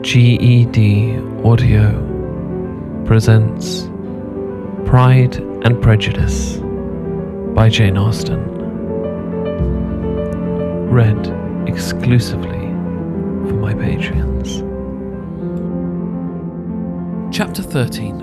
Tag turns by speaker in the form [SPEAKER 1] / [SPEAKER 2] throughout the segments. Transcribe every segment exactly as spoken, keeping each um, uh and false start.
[SPEAKER 1] G E D Audio presents Pride and Prejudice by Jane Austen. Read exclusively for my Patreons. Chapter thirteen.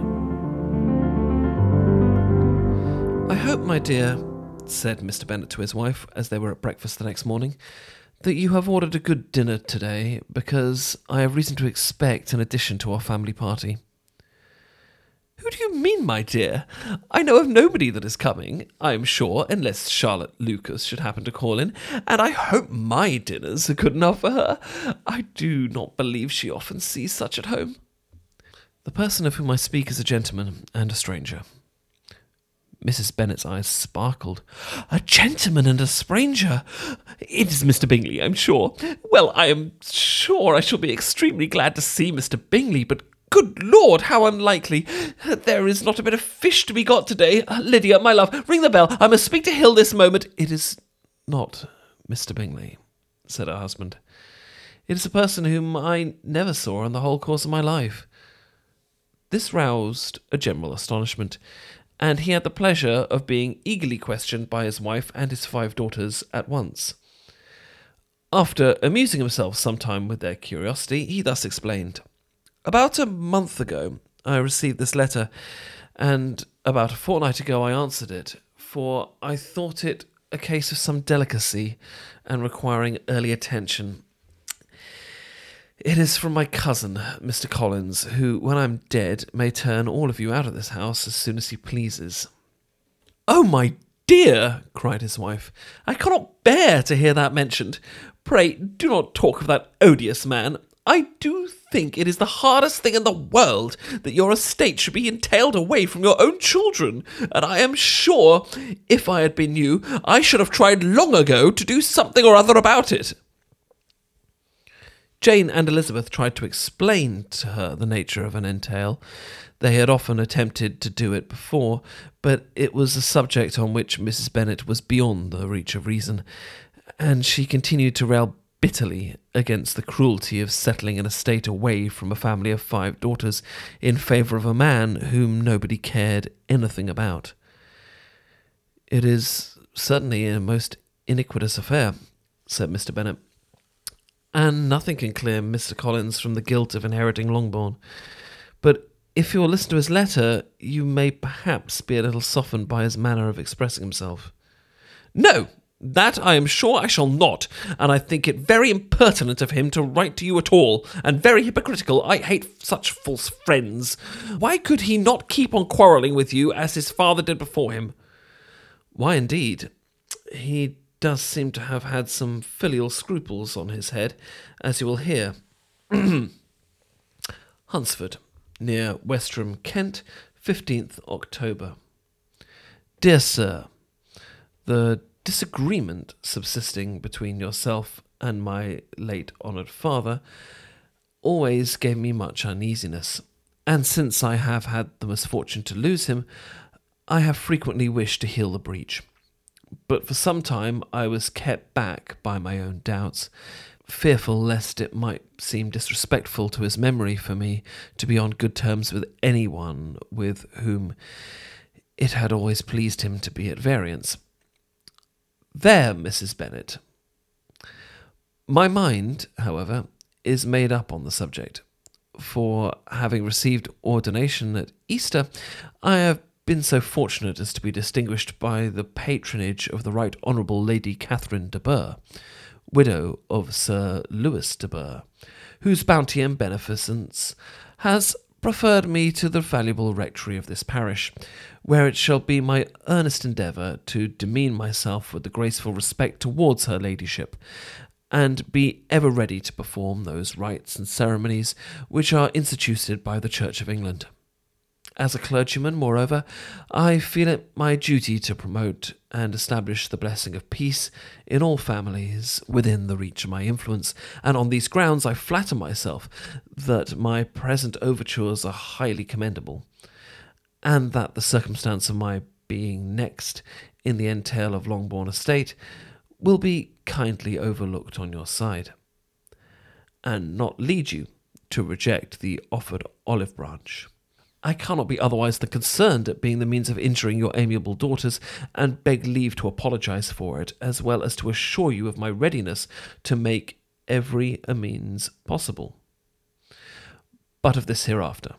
[SPEAKER 1] "I hope, my dear," said Mister Bennet to his wife as they were at breakfast the next morning, "that you have ordered a good dinner today, because I have reason to expect an addition to our family party." "Who do you mean, my dear? I know of nobody that is coming, I am sure, unless Charlotte Lucas should happen to call in, and I hope my dinners are good enough for her. I do not believe she often sees such at home." "The person of whom I speak is a gentleman and a stranger." Missus Bennet's eyes sparkled. "A gentleman and a stranger? It is Mister Bingley, I'm sure. Well, I am sure I shall be extremely glad to see Mister Bingley, but good Lord, how unlikely. There is not a bit of fish to be got today. Lydia, my love, ring the bell. I must speak to Hill this moment." "It is not Mister Bingley," said her husband. "It is a person whom I never saw in the whole course of my life." This roused a general astonishment, and he had the pleasure of being eagerly questioned by his wife and his five daughters at once. After amusing himself some time with their curiosity, he thus explained: "About a month ago I received this letter, and about a fortnight ago I answered it, for I thought it a case of some delicacy and requiring early attention. It is from my cousin, Mister Collins, who, when I'm dead, may turn all of you out of this house as soon as he pleases." "Oh, my dear," cried his wife, "I cannot bear to hear that mentioned. Pray do not talk of that odious man. I do think it is the hardest thing in the world that your estate should be entailed away from your own children, and I am sure, if I had been you, I should have tried long ago to do something or other about it." Jane and Elizabeth tried to explain to her the nature of an entail. They had often attempted to do it before, but it was a subject on which Missus Bennet was beyond the reach of reason, and she continued to rail bitterly against the cruelty of settling an estate away from a family of five daughters in favour of a man whom nobody cared anything about. "It is certainly a most iniquitous affair," said Mister Bennet, "and nothing can clear Mister Collins from the guilt of inheriting Longbourn. But if you will listen to his letter, you may perhaps be a little softened by his manner of expressing himself." "No, that I am sure I shall not, and I think it very impertinent of him to write to you at all, and very hypocritical. I hate such false friends. Why could he not keep on quarrelling with you as his father did before him?" "Why, indeed, he does seem to have had some filial scruples on his head, as you will hear. Hunsford, near Westerham, Kent, fifteenth October. "Dear Sir, the disagreement subsisting between yourself and my late honoured father always gave me much uneasiness, and since I have had the misfortune to lose him, I have frequently wished to heal the breach. But for some time I was kept back by my own doubts, fearful lest it might seem disrespectful to his memory for me to be on good terms with anyone with whom it had always pleased him to be at variance. There, Missus Bennet. My mind, however, is made up on the subject, for having received ordination at Easter, I have been so fortunate as to be distinguished by the patronage of the Right Honourable Lady Catherine de Bourgh, widow of Sir Lewis de Bourgh, whose bounty and beneficence has preferred me to the valuable rectory of this parish, where it shall be my earnest endeavour to demean myself with the graceful respect towards her ladyship, and be ever ready to perform those rites and ceremonies which are instituted by the Church of England. As a clergyman, moreover, I feel it my duty to promote and establish the blessing of peace in all families within the reach of my influence, and on these grounds I flatter myself that my present overtures are highly commendable, and that the circumstance of my being next in the entail of Longbourn estate will be kindly overlooked on your side, and not lead you to reject the offered olive branch. I cannot be otherwise than concerned at being the means of injuring your amiable daughters, and beg leave to apologise for it, as well as to assure you of my readiness to make every amends possible. But of this hereafter.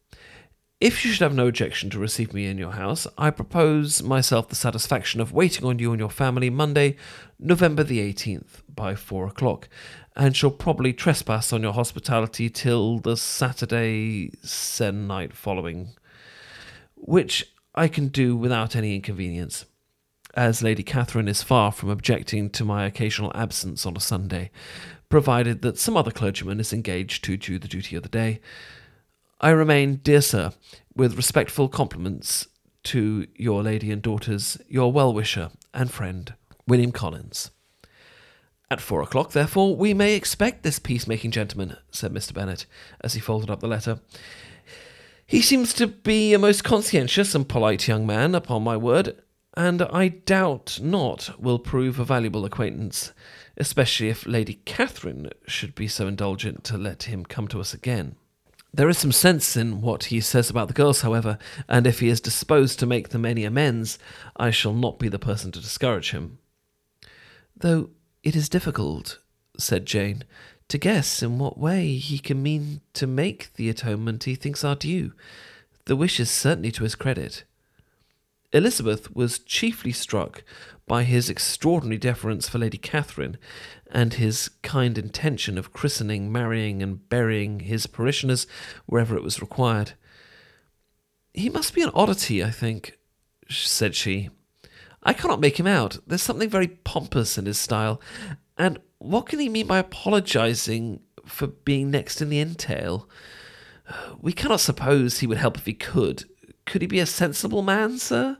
[SPEAKER 1] If you should have no objection to receive me in your house, I propose myself the satisfaction of waiting on you and your family Monday, November the eighteenth, by four o'clock, and shall probably trespass on your hospitality till the Saturday se'nnight following, which I can do without any inconvenience, as Lady Catherine is far from objecting to my occasional absence on a Sunday, provided that some other clergyman is engaged to do the duty of the day. I remain, dear sir, with respectful compliments to your lady and daughters, your well-wisher and friend, William Collins. At four o'clock, therefore, we may expect this peacemaking gentleman, said Mister Bennet, as he folded up the letter. He seems to be a most conscientious and polite young man, upon my word, and I doubt not will prove a valuable acquaintance, especially if Lady Catherine should be so indulgent to let him come to us again. There is some sense in what he says about the girls, however, and if he is disposed to make them any amends, I shall not be the person to discourage him. Though it is difficult, said Jane, to guess in what way he can mean to make the atonement he thinks our due. The wish is certainly to his credit. Elizabeth was chiefly struck by his extraordinary deference for Lady Catherine, and his kind intention of christening, marrying, and burying his parishioners wherever it was required. He must be an oddity, I think, said she. I cannot make him out. There's something very pompous in his style, and what can he mean by apologising for being next in the entail? We cannot suppose he would help if he could. Could he be a sensible man, sir?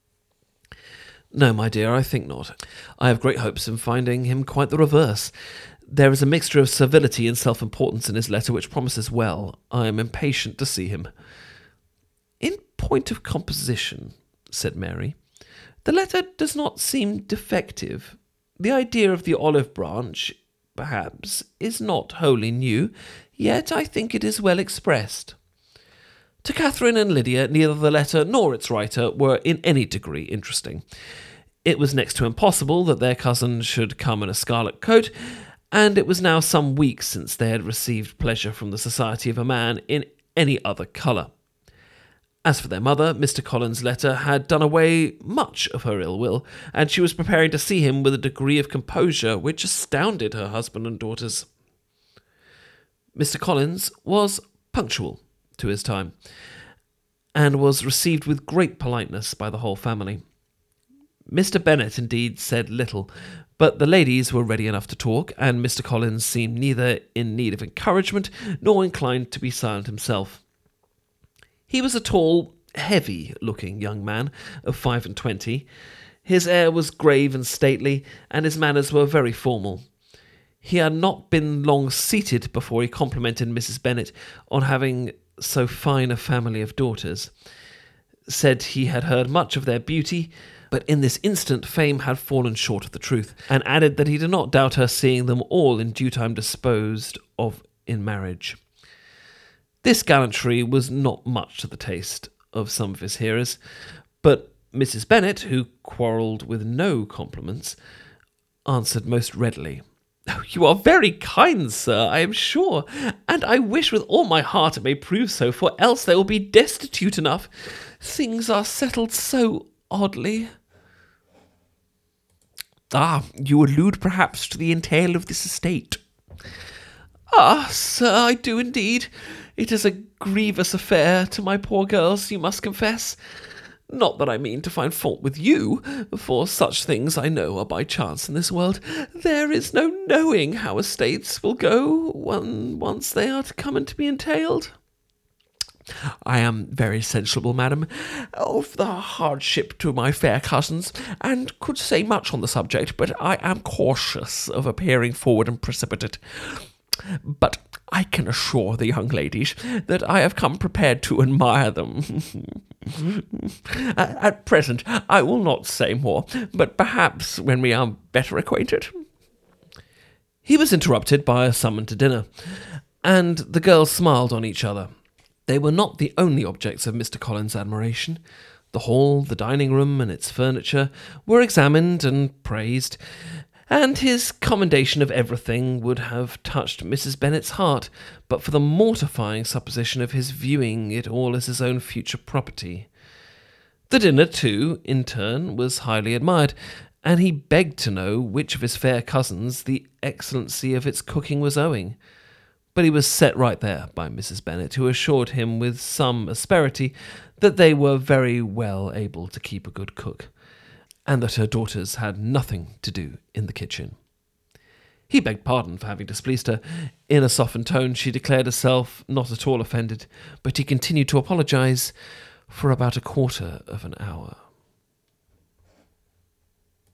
[SPEAKER 1] No, my dear, I think not. I have great hopes in finding him quite the reverse. There is a mixture of servility and self-importance in his letter which promises well. I am impatient to see him. In point of composition, said Mary, the letter does not seem defective. The idea of the olive branch, perhaps, is not wholly new, yet I think it is well expressed. To Catherine and Lydia, neither the letter nor its writer were in any degree interesting. It was next to impossible that their cousin should come in a scarlet coat, and it was now some weeks since they had received pleasure from the society of a man in any other colour. As for their mother, Mister Collins' letter had done away much of her ill will, and she was preparing to see him with a degree of composure which astounded her husband and daughters. Mister Collins was punctual to his time, and was received with great politeness by the whole family. Mister Bennet, indeed, said little, but the ladies were ready enough to talk, and Mister Collins seemed neither in need of encouragement nor inclined to be silent himself. He was a tall, heavy-looking young man of five and twenty. His air was grave and stately, and his manners were very formal. He had not been long seated before he complimented Missus Bennet on having so fine a family of daughters, said he had heard much of their beauty, but in this instant fame had fallen short of the truth, and added that he did not doubt her seeing them all in due time disposed of in marriage. This gallantry was not much to the taste of some of his hearers, but Missus Bennet, who quarrelled with no compliments, answered most readily. Oh, you are very kind, sir, I am sure, and I wish with all my heart it may prove so, for else they will be destitute enough. Things are settled so oddly. Ah, you allude perhaps to the entail of this estate. Ah, sir, I do indeed. It is a grievous affair to my poor girls, you must confess. Not that I mean to find fault with you, for such things I know are by chance in this world. There is no knowing how estates will go when once they are to come and to be entailed. I am very sensible, madam, of the hardship to my fair cousins, and could say much on the subject, but I am cautious of appearing forward and precipitate. But I can assure the young ladies that I have come prepared to admire them. At present, I will not say more, but perhaps when we are better acquainted. He was interrupted by a summon to dinner, and the girls smiled on each other. They were not the only objects of Mister Collins' admiration. The hall, the dining room, and its furniture were examined and praised, and his commendation of everything would have touched Missus Bennet's heart, but for the mortifying supposition of his viewing it all as his own future property. The dinner, too, in turn, was highly admired, and he begged to know which of his fair cousins the excellency of its cooking was owing. But he was set right there by Missus Bennet, who assured him with some asperity that they were very well able to keep a good cook, and that her daughters had nothing to do in the kitchen. He begged pardon for having displeased her. In a softened tone, she declared herself not at all offended, but he continued to apologise for about a quarter of an hour.